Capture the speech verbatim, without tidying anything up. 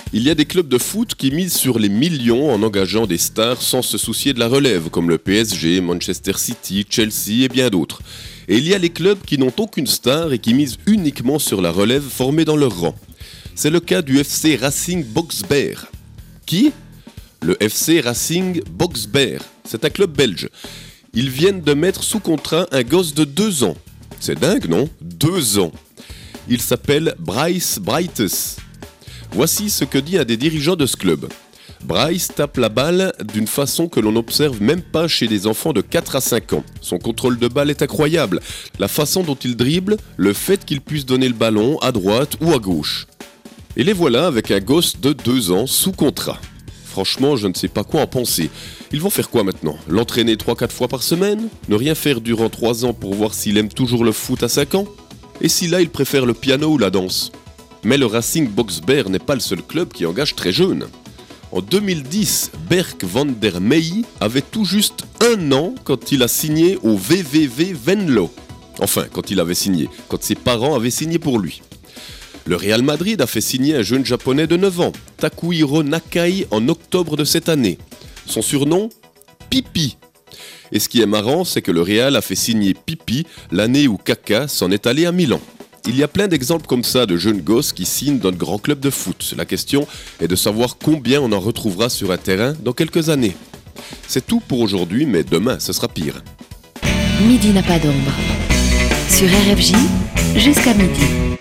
Il y a des clubs de foot qui misent sur les millions en engageant des stars sans se soucier de la relève, comme le P S G, Manchester City, Chelsea et bien d'autres. Et il y a les clubs qui n'ont aucune star et qui misent uniquement sur la relève formée dans leur rang. C'est le cas du F C Racing Boxber. Qui ? Le F C Racing Boxber. C'est un club belge. Ils viennent de mettre sous contrat un gosse de deux ans. C'est dingue, non ? Deux ans. Il s'appelle Bryce Brightes. Voici ce que dit un des dirigeants de ce club. Bryce tape la balle d'une façon que l'on n'observe même pas chez des enfants de quatre à cinq ans. Son contrôle de balle est incroyable. La façon dont il dribble, le fait qu'il puisse donner le ballon à droite ou à gauche. Et les voilà avec un gosse de deux ans sous contrat. Franchement, je ne sais pas quoi en penser. Ils vont faire quoi maintenant ? L'entraîner trois à quatre fois par semaine ? Ne rien faire durant trois ans pour voir s'il aime toujours le foot à cinq ans ? Et si là, il préfère le piano ou la danse ? Mais le Racing Boxber n'est pas le seul club qui engage très jeune. En deux mille dix, Berk van der Mey avait tout juste un an quand il a signé au V V V Venlo. Enfin, quand il avait signé, quand ses parents avaient signé pour lui. Le Real Madrid a fait signer un jeune japonais de neuf ans, Takuhiro Nakai, en octobre de cette année. Son surnom ? Pipi. Et ce qui est marrant, c'est que le Real a fait signer Pipi l'année où Kaka s'en est allé à Milan. Il y a plein d'exemples comme ça de jeunes gosses qui signent dans de grands clubs de foot. La question est de savoir combien on en retrouvera sur un terrain dans quelques années. C'est tout pour aujourd'hui, mais demain, ce sera pire. Midi n'a pas d'ombre. Sur R F J, jusqu'à midi.